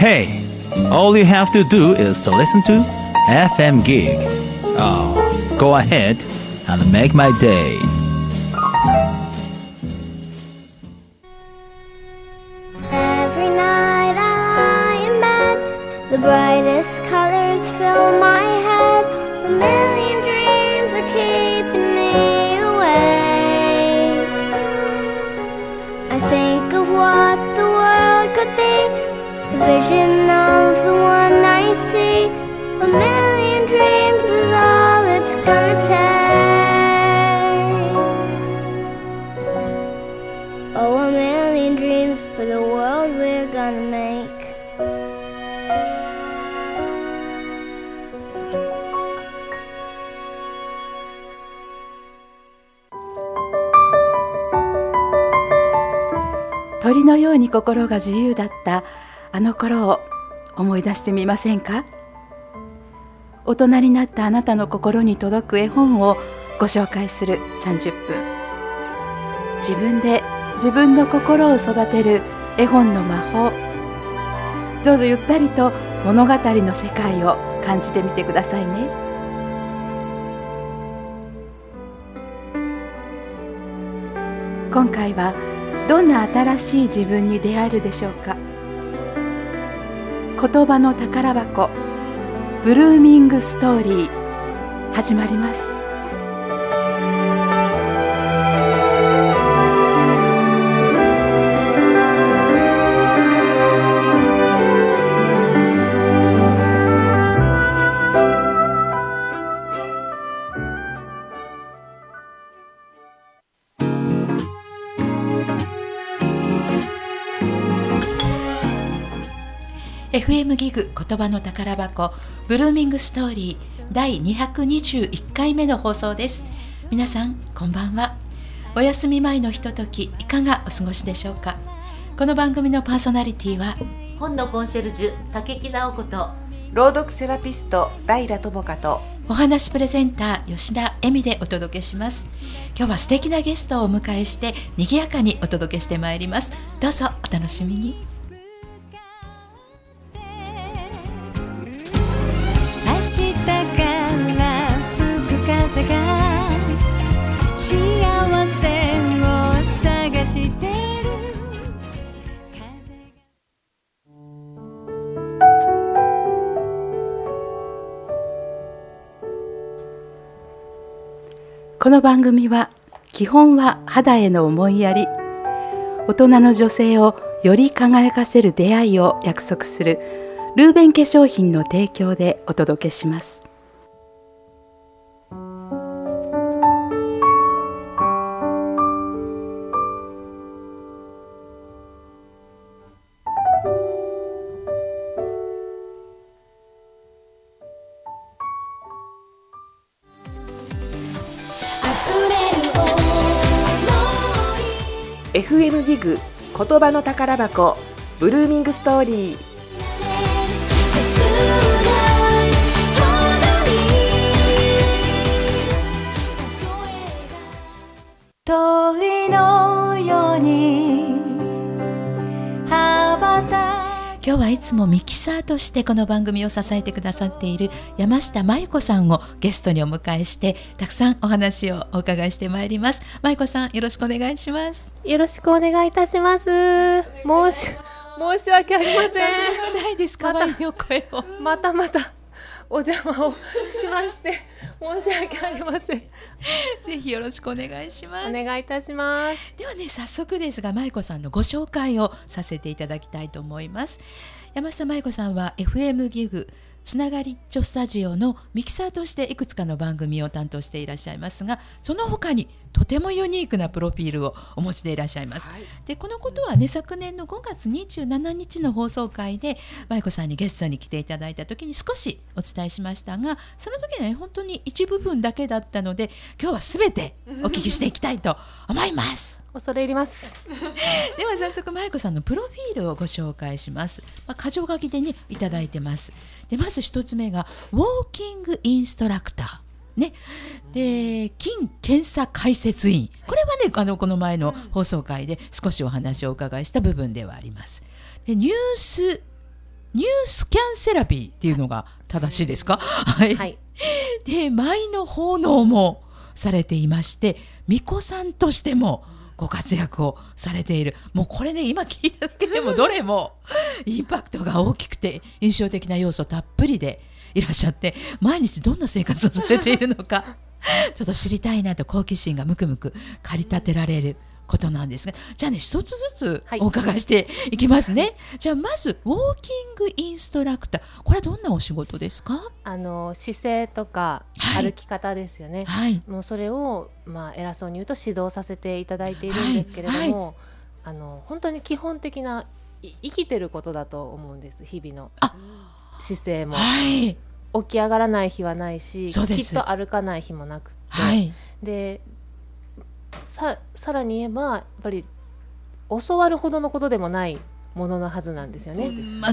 Hey, all you have to do is to listen to FM Gig. Oh, go ahead and make my day. Every night I lie in bed, the brightest colors fill my head. A million dreams are keeping me awake. I think of what the world could be, the vision of the one I see. A million dreams is all it's gonna take. Oh, a million dreams for the world we're gonna make. 鳥のように心が自由だったあの頃を思い出してみませんか？大人になったあなたの心に届く絵本をご紹介する30分。自分で自分の心を育てる絵本の魔法。どうぞゆったりと物語の世界を感じてみてくださいね。今回はどんな新しい自分に出会えるでしょうか。言葉の宝箱ブルーミングストーリー始まります。FM ギグ言葉の宝箱ブルーミングストーリー第221回目の放送です。皆さんこんばんは。お休み前のひとときいかがお過ごしでしょうか。この番組のパーソナリティは本のコンシェルジュ竹木直子と朗読セラピストライラ智香とお話プレゼンター吉田恵美でお届けします。今日は素敵なゲストをお迎えして賑やかにお届けしてまいります。どうぞお楽しみに。この番組は基本は肌への思いやり、大人の女性をより輝かせる出会いを約束するルーベン化粧品の提供でお届けします。 FM ギグ言葉の宝箱ブルーミングストーリー。 鳥のように羽ばた今日はいつもミキサーとしてこの番組を支えてくださっている山下真由子さんをゲストにお迎えしてたくさんお話をお伺いしてまいります。真由子さんよろしくお願いします。 よろしくお願いいたします。申し訳ありません。 何でもないです。可愛いお声をまたお邪魔をしまして申し訳ありません。 ぜひよろしくお願いします。 お願いいたします。 ではね、早速ですが真由子さんのご紹介をさせていただきたいと思います。山下真由子さんは FM ギグつながりっちょスタジオのミキサーとしていくつかの番組を担当していらっしゃいますが、その他にとてもユニークなプロフィールをお持ちでいらっしゃいます、はい、でこのことはね、昨年の5月27日の放送回で真由子さんにゲストに来ていただいた時に少しお伝えしましたが、その時ね本当に一部分だけだったので今日は全てお聞きしていきたいと思います恐れ入りますでは早速真由子さんのプロフィールをご紹介します。箇条書きでねいただいてます。でまず一つ目がウォーキングインストラクターね、で筋検査解説員、これはねこの前の放送回で少しお話をお伺いした部分ではあります。でニュースニュースキャンセラピーっていうのが正しいですか？はい、 はい、 で舞の奉納もされていまして、巫女さんとしてもご活躍をされている。もうこれね、今聞いただけでもどれもインパクトが大きくて印象的な要素たっぷりでいらっしゃって、毎日どんな生活をされているのかちょっと知りたいなと好奇心がムクムク駆り立てられることなんですが、じゃあね、一つずつお伺いしていきますね。じゃあまずウォーキングインストラクター、これはどんなお仕事ですか？ 姿勢とか歩き方ですよね、 はい、 もうそれを、偉そうに言うと指導させていただいているんですけれども、本当に基本的な生きてることだと思うんです。日々の姿勢も、起き上がらない日はないし、きっと歩かない日もなくて、でさらに言えばやっぱり教わるほどのことでもないもののはずなんですよね。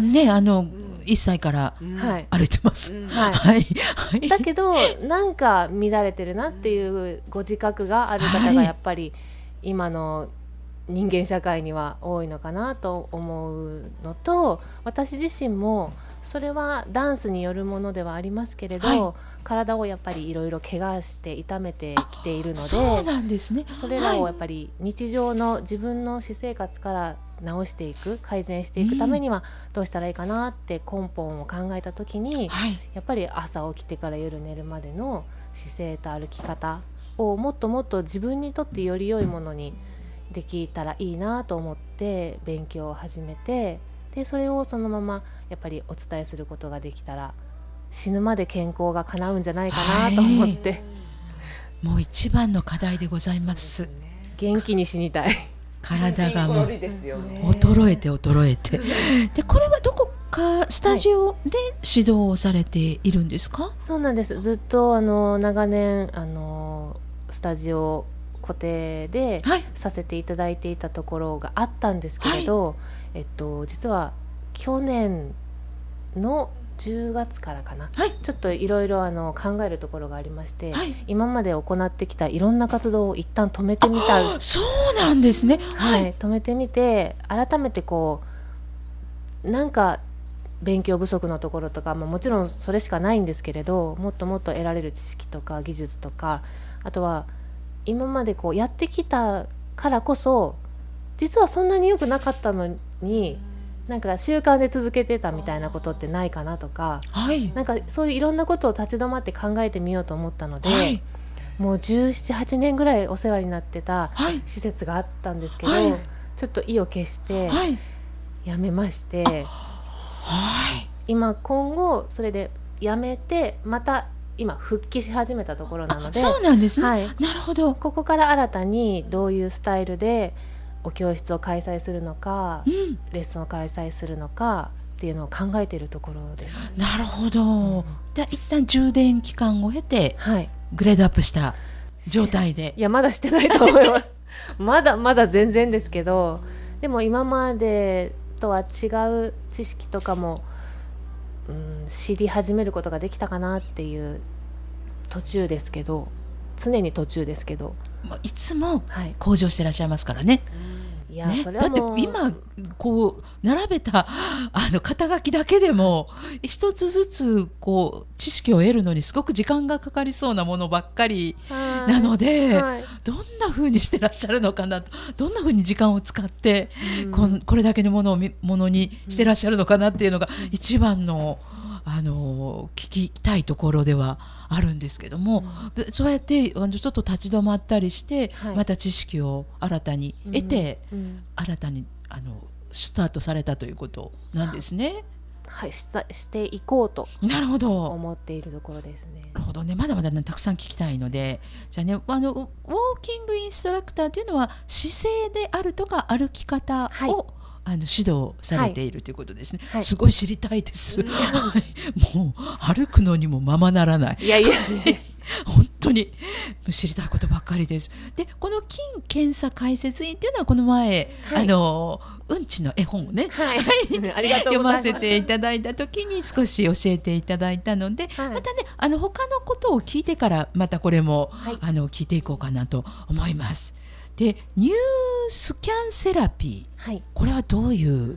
1歳から歩いてます、 だけどなんか乱れてるなっていうご自覚がある方がやっぱり今の人間社会には多いのかなと思うのと、私自身もそれはダンスによるものではありますけれど、体をやっぱりいろいろ怪我して痛めてきているので、 そうなんですね。 それらをやっぱり日常の自分の私生活から直していく、改善していくためにはどうしたらいいかなって根本を考えた時に、やっぱり朝起きてから夜寝るまでの姿勢と歩き方をもっともっと自分にとってより良いものにできたらいいなと思って勉強を始めて、でそれをそのままやっぱりお伝えすることができたら死ぬまで健康が叶うんじゃないかなと思って、 もう一番の課題でございます。 元気に死にたい。 体がもう衰えてで、これはどこかスタジオで指導をされているんですか？ そうなんです。ずっと長年スタジオ固定でさせていただいていたところがあったんですけれど、実は去年の10月からかな、ちょっといろいろ考えるところがありまして、今まで行ってきたいろんな活動を一旦止めてみた。 そうなんですね。 止めてみて、改めてなんか勉強不足のところとか、もちろんそれしかないんですけれど、もっともっと得られる知識とか技術とか、あとは今までやってきたからこそ実はそんなに良くなかったのに、なんか習慣で続けてたみたいなことってないかなとか、なんかそういういろんなことを立ち止まって考えてみようと思ったので、もう17、8年ぐらいお世話になってた施設があったんですけど、ちょっと意を決してやめまして、今後それでやめてまた今復帰し始めたところなので。 そうなんですね、なるほど。 ここから新たにどういうスタイルでお教室を開催するのか、レッスンを開催するのかっていうのを考えているところです。 なるほど、で一旦充電期間を経て、グレードアップした状態で。 いやまだしてないと思いますまだ全然ですけど、でも今までとは違う知識とかも、知り始めることができたかなっていう途中ですけど、常に途中ですけど、 いつも向上してらっしゃいますからね。 いや、それはだって今並べた肩書きだけでも一つずつ知識を得るのにすごく時間がかかりそうなものばっかりなので、どんな風にしてらっしゃるのかなと、どんな風に時間を使って、これだけのものにしてらっしゃるのかなっていうのが一番の聞きたいところではあるんですけども、そうやってちょっと立ち止まったりして、また知識を新たに得て、新たにスタートされたということなんですね。 していこうと思っているところですね。 なるほどね。まだまだ、たくさん聞きたいので、じゃあね、ウォーキングインストラクターというのは姿勢であるとか歩き方を、指導されているということですね。すごい知りたいです、もう歩くのにもままならない。本当に知りたいことばっかりです。で、この筋検査解説員というのはこの前、うんちの絵本をね、読ませていただいた時に少し教えていただいたので、またね、他のことを聞いてからまたこれも、聞いていこうかなと思います。で、ニュースキャンセラピー、これはどういう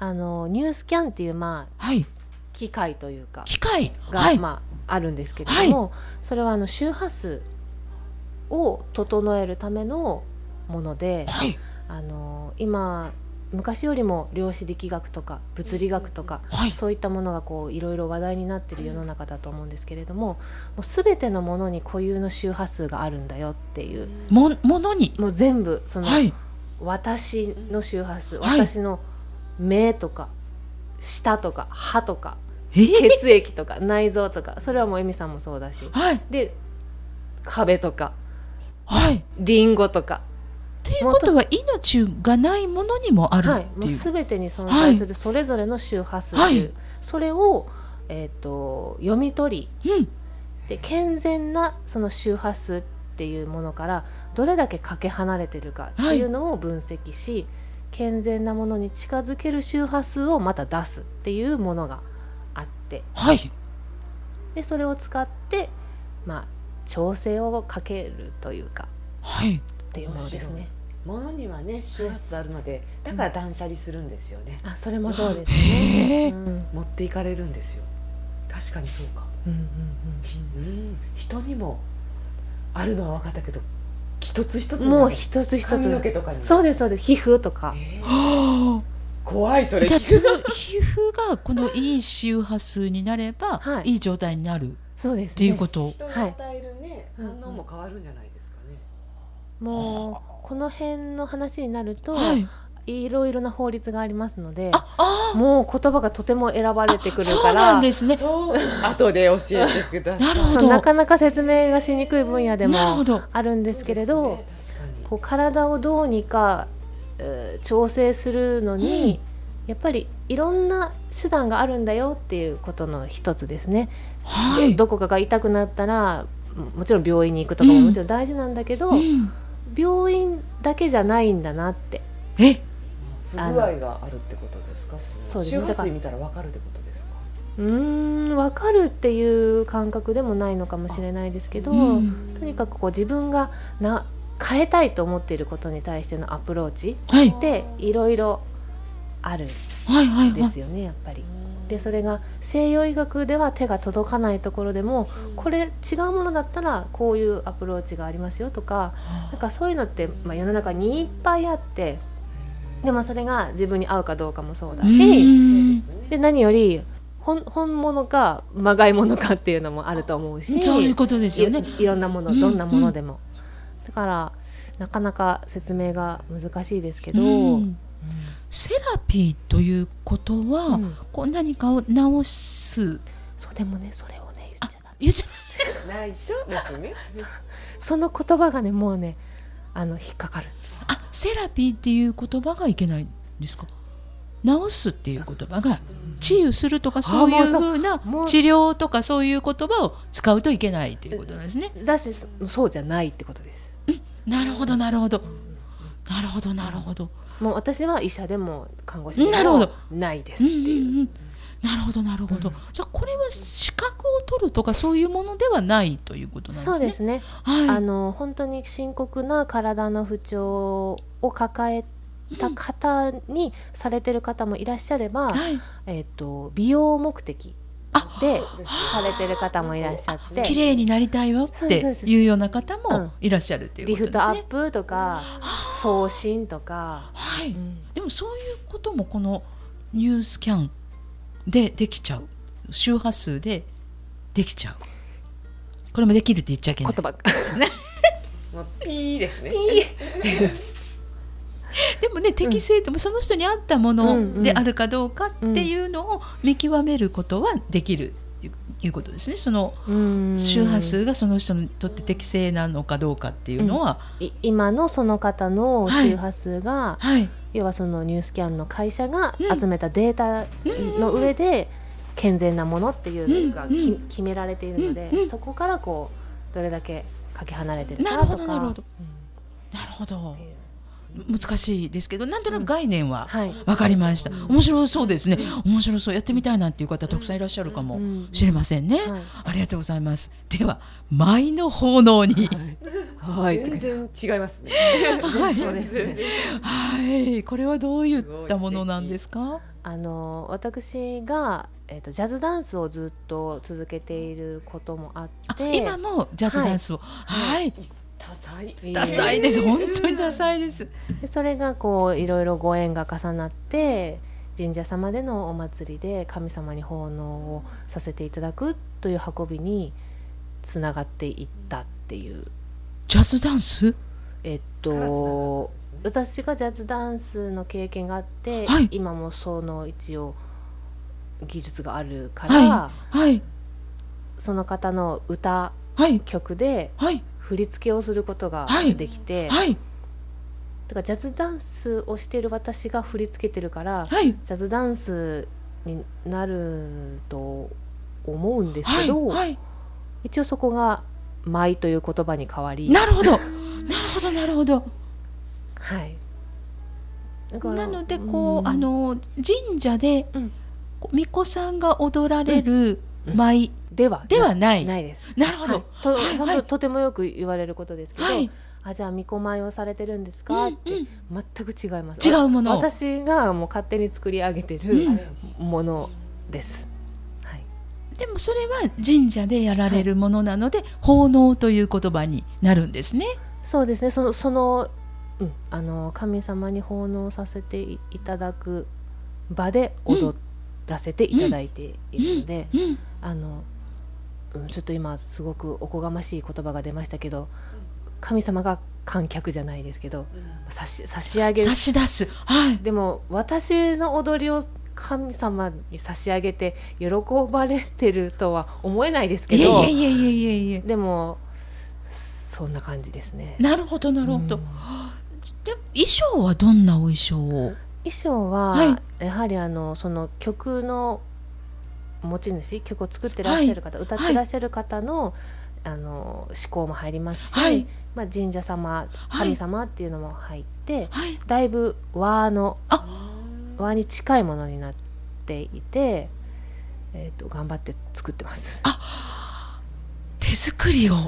ニュースキャンっていうはい機械というか機械が、 はいあるんですけれども、それは周波数を整えるためのもので、 はい今昔よりも量子力学とか物理学とか、 はいそういったものがこういろいろ話題になっている世の中だと思うんですけれども、もう全てのものに固有の周波数があるんだよっていう、 ものにもう全部その、 はい私の周波数、 はい私の目とか舌とか歯とか血血液とか内臓とか、それはもうエミさんもそうだし、 はいで壁とかはいリンゴとか、 っていうことは命がないものにもあるはい、もうっていう、 全てに存在するそれぞれの周波数という、 はいそれを、読み取りうんで健全なその周波数っていうものからどれだけかけ離れてるかっていうのを分析し、健全なものに近づける周波数をまた出すっていうものがあって、 はいでそれを使って、調整をかけるというかはいっていうものですね。 物にはね周波数あるので、だから断捨離するんですよね。 あ、それもそうですへね。 ーうん持っていかれるんですよ。確かにそうか。人にもあるのは分かったけど、一つ一つもう一つ一髪のつ、 毛とかにもそうですそうです、皮膚とか、 は怖いそれ。 あじゃあその皮膚がこのいい周波数になれば、 はいいい状態になるっそうですね。 ていうこと、 人に与えるね、 はい反応も変わるんじゃないですかね。 もうこの辺の話になると、 はいいろいろな法律がありますので、 あもう言葉がとても選ばれてくるそうから、 なんですね。 そう、後で教えてください。 なるほどなかなか説明がしにくい分野でもなるほどあるんですけれど、 そうですね、確かに。 こう体をどうにか、調整するのに、やっぱりいろんな手段があるんだよっていうことの一つですね。 はいどこかが痛くなったらもちろん病院に行くとかももちろん大事なんだけど、 うん病院だけじあないんだなって。 え不具合があるってことですか。 そうですね周波数見たら分かるってことですか。 分かるっていう感覚でもないのかもしれないですけど、 うんとにかくこう自分が変えたいと思っていることに対してのアプローチはいっていろいろあるはいはいはいんですよね、やっぱり。でそれが西洋医学では手が届かないところでも、これ違うものだったらこういうアプローチがありますよとか、なんかそういうのって、世の中にいっぱいあって、でもそれが自分に合うかどうかもそうだうし、 んで何より本物かまがいものかっていうのもあると思うし、 そういうことですよね。 いろんなもの、どんなものでも、だからなかなか説明が難しいですけど、 うんセラピーということは、 うんこう何かを治すそうでもね、それをね言っちゃダメ。 言っちゃ内緒ですね。 その言葉がねもうね引っかかる。 セラピーっていう言葉がいけないんですか。治すっていう言葉が治癒するとかそういうふうなもう治療とかそういう言葉を使うといけないっていうことなんですね。 だしそうじゃないってことです。 なるほどなるほどなるほどなるほど。 もう私は医者でも看護師でもなるほどないですっていう。 なるほどなるほど、じゃあこれは資格を取るとかそういうものではないということなんですね。 そうですね、 はい本当に深刻な体の不調を抱えた方にされてる方もいらっしゃれば、 はい美容目的でされてる方もいらっしゃって、 綺麗になりたいよっていうような方もいらっしゃるっていうリことですね。 フトアップとか送信とか、 はいでもそういうこともこのニュースキャンでできちゃう、周波数でできちゃう、これもできるって言っちゃいけない言葉もうピーですね。 でもね、適正ともその人に合ったものであるかどうかっていうのを見極めることはできるということですね。その周波数がその人にとって適正なのかどうかっていうのは、 今のその方の周波数が、 はい要はそのニュースキャンの会社が集めたデータの上で健全なものっていうのが決められているので、そこからこうどれだけかけ離れてるかとか。 なるほど難しいですけど、なんとなく概念は分かりました。面白そうですね。面白そう、やってみたいなっていう方たくさんいらっしゃるかもしれませんね。ありがとうございます。では舞の奉納に、 全然違いますね。 そうですね。 はい、これはどういったものなんですか。 私が、ジャズダンスをずっと続けていることもあって今もジャズダンスをダサいです本当にダサいです。 でそれがこういろいろご縁が重なって神社様でのお祭りで神様に奉納をさせていただくという運びにつながっていったっていう。 ジャズダンス？ 私がジャズダンスの経験があって、今もその一応技術があるから、その方の歌、曲で振り付けをすることができて、だからジャズダンスをしている私が振り付けてるから、ジャズダンスになると思うんですけど、一応そこが舞という言葉に変わり、 なるほどなのでこう、神社で、巫女さんが踊られる舞ではないです。 なるほど、 本当とてもよく言われることですけど、じゃあ巫女舞をされてるんですか、って全く違います。 違うもの、 私がもう勝手に作り上げてるものです。 でもそれは神社でやられるものなので、奉納という言葉になるんですね。 そうですね。神様に奉納させていただく場で踊らせていただいているので、ちょっと今すごくおこがましい言葉が出ましたけど、神様が観客じゃないですけど、差し上げる、 差し出す、 でも私の踊りを神様に差し上げて喜ばれてるとは思えないですけど、でもそんな感じですね。 なるほど。で衣装はどんなお衣装を？ 衣装は、やはりその曲の持ち主、曲を作ってらっしゃる方、歌ってらっしゃる方の、思考も入りますし、神社様、神様っていうのも入って、だいぶ和に近いものになっていて、頑張って作ってます。 手作りを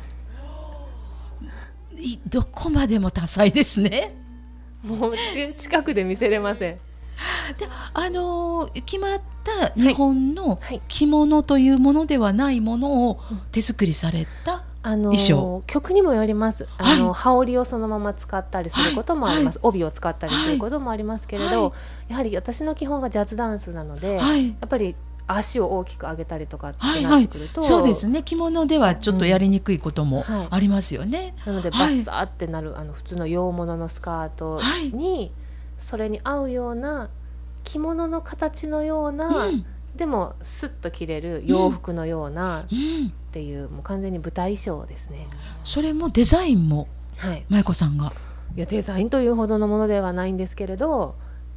どこまでも多彩ですね。 もう近くで見せれません。 で決まった日本の着物というものではないものを手作りされた衣装、 曲にもよります。羽織をそのまま使ったりすることもあります。帯を使ったりすることもありますけれど、やはり私の基本がジャズダンスなので、やっぱり足を大きく上げたりとかってなってくると、 そうですね、着物ではちょっとやりにくいこともありますよね。 なのでバッサーってなる普通の洋物のスカートに、それに合うような着物の形のような、でもスッと着れる洋服のようなっていう、もう完全に舞台衣装ですね。 それもデザインも舞子さんが？ いや、デザインというほどのものではないんですけれど、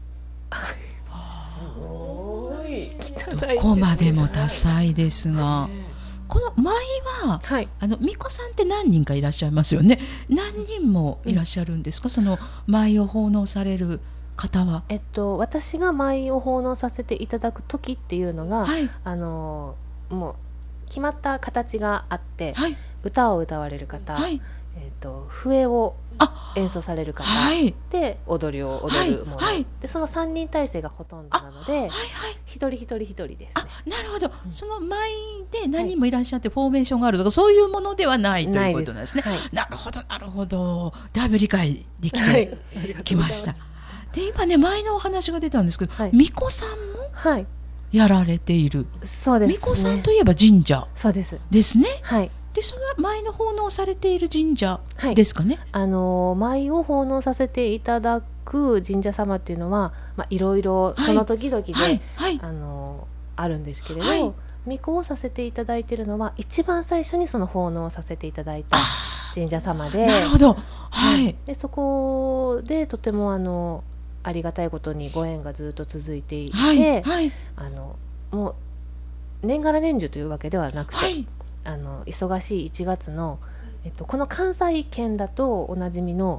すごいどこまでも多彩ですが、この舞は、巫女さんって何人かいらっしゃいますよね。何人もいらっしゃるんですか、その舞を奉納される方は？ 私が舞を奉納させていただく時っていうのが、もう決まった形があって、歌を歌われる方、笛を演奏される方、で踊りを踊るもの、でその3人体制がほとんどなので、一人ですね。 なるほど、その舞で何人もいらっしゃってフォーメーションがあるとか、そういうものではないということなんですね。なるほど、だいぶ理解できてきました。で今ね、前のお話が出たんですけど、巫女さんもやられている。 そうですね。 巫女さんといえば神社ですね。でその舞の奉納されている神社ですかね。 舞を奉納させていただく神社様っていうのは、いろいろその時々で、あるんですけれど、巫女をさせていただいているのは一番最初にその奉納させていただいた神社様で、 なるほど、 でそこでとてもありがたいことにご縁がずっと続いていて、もう年がら年中というわけではなくて、忙しい1月の、この関西圏だとおなじみの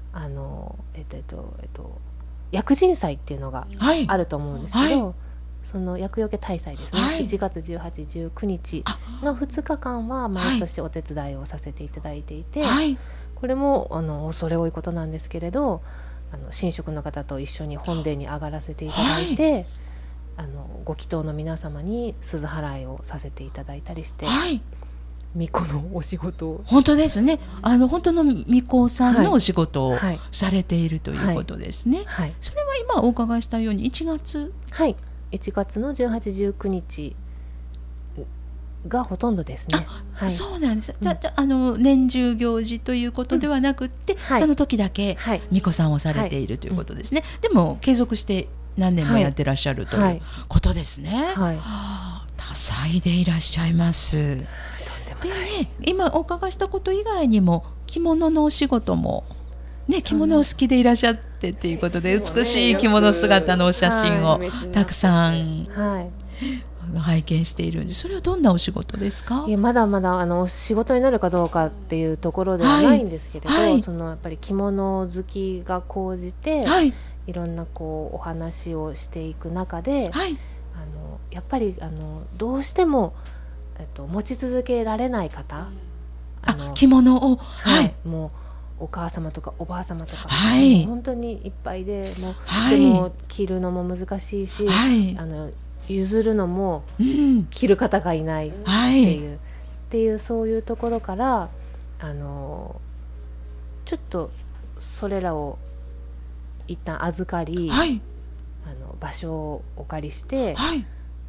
薬神祭っていうのがあると思うんですけど、その厄除け大祭ですね、1月18、19日の2日間は毎年お手伝いをさせていただいていて、これも恐れ多いことなんですけれど、神職の方と一緒に本殿に上がらせていただいて、 ご祈祷の皆様に鈴払いをさせていただいたりして、 はい、 巫女のお仕事を本当ですね。本当の巫女さんのお仕事をはいされているということですね。 はい、 それは今お伺いしたように1月はい、1月の18、19日がほとんどですね。はい、 そうなんです。じゃ年中行事ということではなくって、 はいその時だけはい、 巫女さんをされているということですね。でも継続して何年もやってらっしゃるということですね。 はい、 多彩でいらっしゃいます。でね、今お伺いしたこと以外にも着物のお仕事もね、着物を好きでいらっしゃってっていうことで、美しい着物姿のお写真をたくさんはい、 拝見しているんで、それはどんなお仕事ですか？ いやまだまだ仕事になるかどうかっていうところではないんですけれど、 はいはい、 そのやっぱり着物好きが高じて、 はい、 いろんなお話をしていく中で、 はい、 やっぱりどうしても、持ち続けられない方、 着物を、 ははいい、 もうお母様とかおばあ様とか、 はい、 もう本当にいっぱいで、もう、 はい、 でも着るのも難しいし、 はい、 譲るのもうん、 着る方がいないってはいう、 い、 っていうそういうところからちょっとそれらを一旦預かり、 はい、 場所をお借りして、 はい、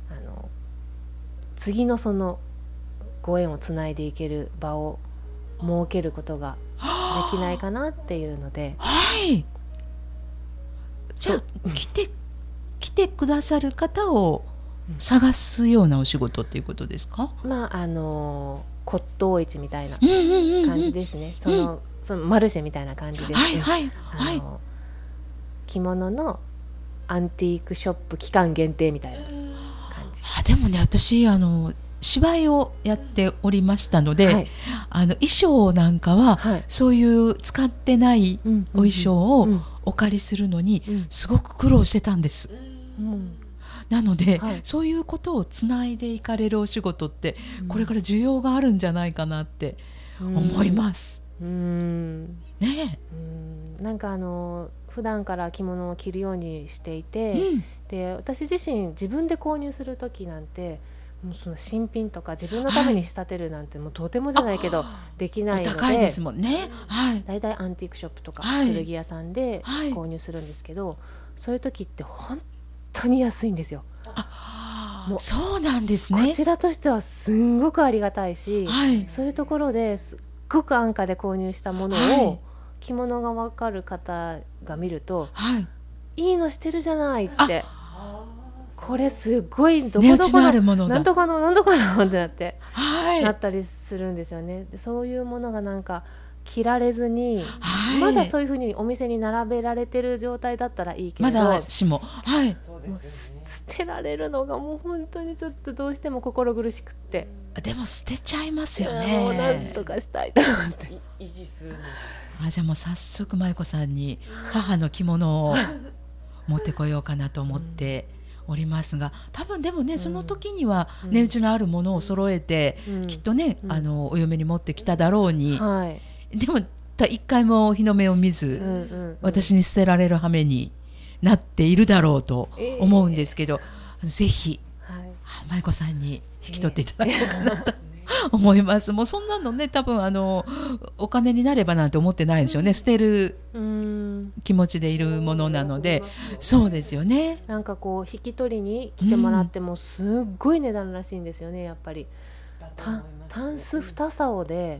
次のそのご縁をつないでいける場を設けることができないかなっていうので、 はい。じゃあ来てくださる方を探すようなお仕事っていうことですか？ まあ骨董市みたいなうんうんうんうん、 感じですね。そのマルシェみたいな感じですね。 はいはいはい。 着物のアンティークショップ期間限定みたいな感じ。 でもね、私芝居をやっておりましたので、 はい、 衣装なんかは、 はい、 そういう使ってないお衣装をうんお借りするのにうんすごく苦労してたんです。 うんなので、 はい、 そういうことをつないでいかれるお仕事ってこれかから需要があるんじゃないかなって思います。ねえ、なんか普段から着物を着るようにしていて、 うん、 で私自身自分で購入する時なんてもうその新品とか自分のために仕立てるなんてもうとてもじゃないけどできないので、 お高いですもんね。はい、 だいたいアンティークショップとかはい古着屋さんではい購入するんですけど、そういう時って本当に安いんですよ。もうそうなんですね。 こちらとしてはすんごくありがたいし、 はい、 そういうところですっごく安価で購入したものを、 はい、 着物が分かる方が見ると、 はい、 いいのしてるじゃないって、これすごいどこ値打ちどこののあるものだ。 なんとかのなんとかのってなって、 はい、 なったりするんですよね。でそういうものがなんか着られずに、 はい、 まだそういうふうにお店に並べられてる状態だったらいいけまれど、 だしも、はい、 もう捨てられるのがもう本当にちょっとどうしても心苦しくって、 でも捨てちゃいますよもうなんね。 とかしたいと思って維持するのじゃあもう早速舞子さんに母の着物を持ってこようかなと思っておりますが、多分でもね、その時には値打ちのあるものを揃えて、きっとね、お嫁に持ってきただろうに、 はい、 でも一回も日の目を見ず、私に捨てられる羽目になっているだろうと思うんですけど、ぜひ、舞子さんに引き取っていただこうかなと思います。もうそんなのね、多分お金になればなんて思ってないですよね。捨てる気持ちでいるものなので、そうですよね。 なんかこう引き取りに来てもらってもすっごい値段らしいんですよね。やっぱりタンス2竿で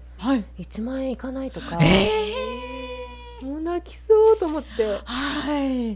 1万円いかないとか、もう泣きそうと思って、 はい、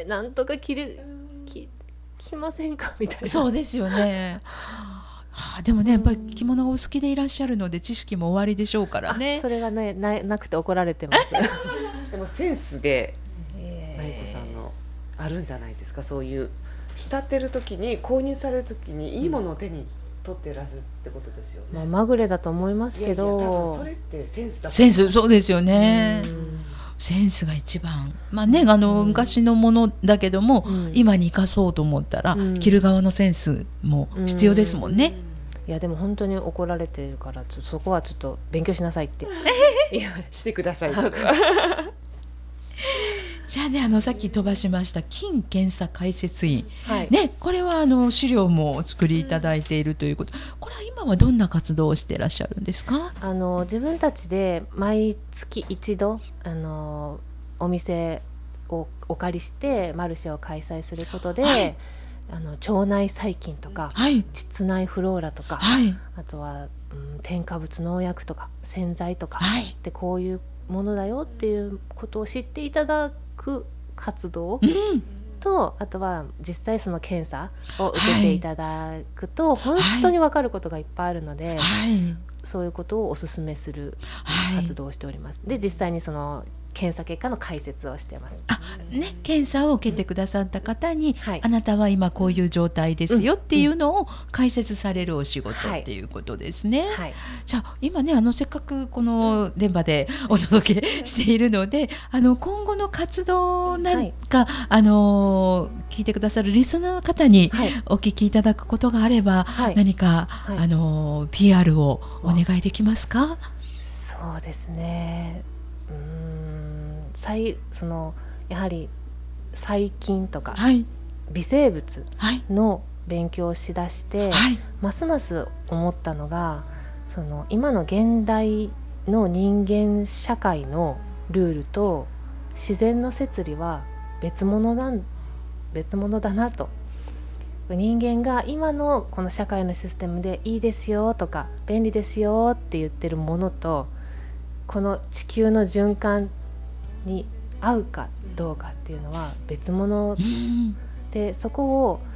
なんとか着ませんかみたいな。 そうですよね。でもね、やっぱり着物がお好きでいらっしゃるので知識もおありでしょうからね。 それがね、なくて怒られてますでもセンスで舞子さんのあるんじゃないですか。そういう仕立てる時に、購入される時にいいものを手に取ってらっしゃるってことですよね。 まぐれだと思いますけど、 いや多分それってセンスだと思う。 センス、そうですよね。センスが一番、昔のものだけども、今に生かそうと思ったら、着る側のセンスも必要ですもんね。 いやでも本当に怒られてるから、そこはちょっと勉強しなさいってしてください。 じゃあね、さっき飛ばしました金検査解説員、 はいね、これは資料もお作りいただいているということ、これは今はどんな活動をしていらっしゃるんですか？ 自分たちで毎月一度お店をお借りしてマルシェを開催することで、 はい、 腸内細菌とか、 はい、 膣内フローラとか、 はい、 あとは、添加物農薬とか洗剤とか、 はい、 でこういうものだよっていうことを知っていただく活動、とあとは実際その検査を受けていただくと、本当に分かることがいっぱいあるので、そういうことをお勧めする活動をしております。で実際にその検査結果の解説をしてます。 検査を受けてくださった方に、あなたは今こういう状態ですよっていうのを解説されるお仕事っていうことですね。じゃあ今ね、せっかくこの電波でお届けしているので、今後の活動なんか、聞いてくださるリスナーの方にお聞きいただくことがあれば、何か、PR をお願いできますか？ そうですね、やはり細菌とか、微生物の勉強をしだして、ますます思ったのが、今の現代の人間社会のルールと自然の摂理は別物だなと。人間が今のこの社会のシステムでいいですよとか便利ですよって言ってるものと、この地球の循環に合うかどうかっていうのは別物で、そこを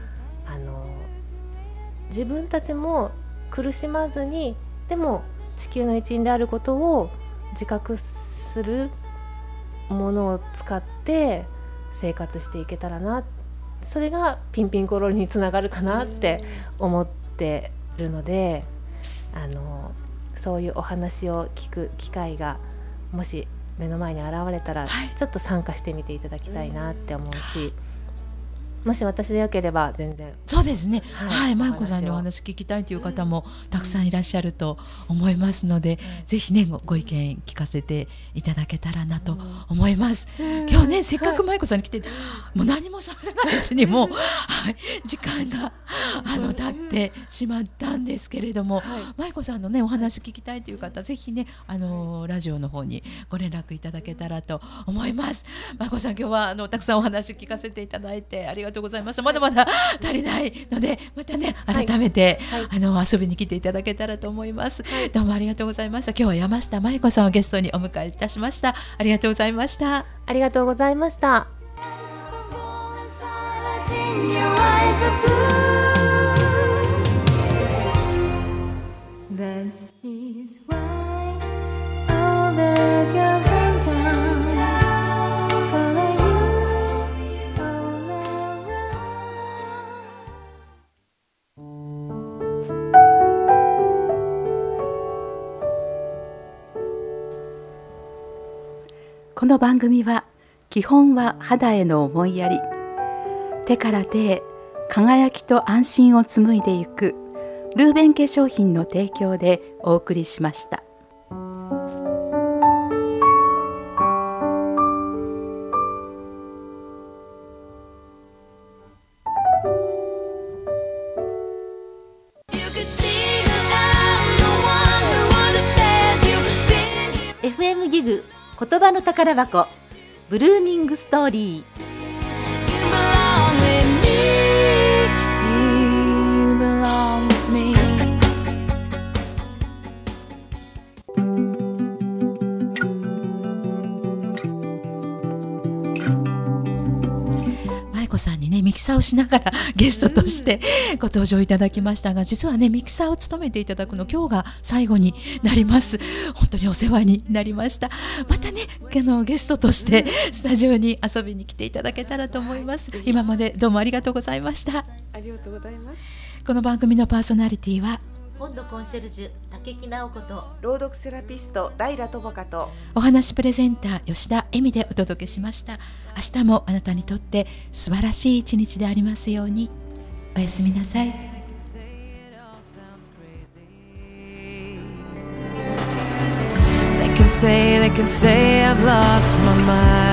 自分たちも苦しまずに、でも地球の一員であることを自覚するものを使って生活していけたらな、それがピンピンコロリにつながるかなって思ってるので、そういうお話を聞く機会がもし目の前に現れたら、ちょっと参加してみていただきたいなって思うし、もし私でよければ全然。 そうですね、舞子さんにお話聞きたいという方もたくさんいらっしゃると思いますので、ぜひねご意見聞かせていただけたらなと思います。今日ね、せっかく舞子さんに来て、もう何も喋らないうちにもう、時間が経ってしまったんですけれども、舞子さんのねお話聞きたいという方、ぜひねラジオの方にご連絡いただけたらと思います。舞子さん、今日はたくさんお話聞かせていただいてありがとうございます。まだまだ足りないので、またね改めて、遊びに来ていただけたらと思います。どうもありがとうございました。今日は山下舞子さんをゲストにお迎えいたしました。ありがとうございました。 ありがとうございました。 この番組は基本は肌への思いやり、手から手へ輝きと安心を紡いでいくルーベン化粧品の提供でお送りしました。 FM ギグ言葉の宝箱、ブルーミングストーリー。 さんにねミキサーをしながらゲストとしてご登場いただきましたが、実はねミキサーを務めていただくの今日が最後になります。本当にお世話になりました。またねゲストとしてスタジオに遊びに来ていただけたらと思います。今までどうもありがとうございました。 ありがとうございます。 この番組のパーソナリティは本土コンシェルジュ竹木直子と朗読セラピスト平智香とお話プレゼンター吉田恵美でお届けしました。明日もあなたにとって素晴らしい一日でありますように。おやすみなさい。 They can say I've lost my mind.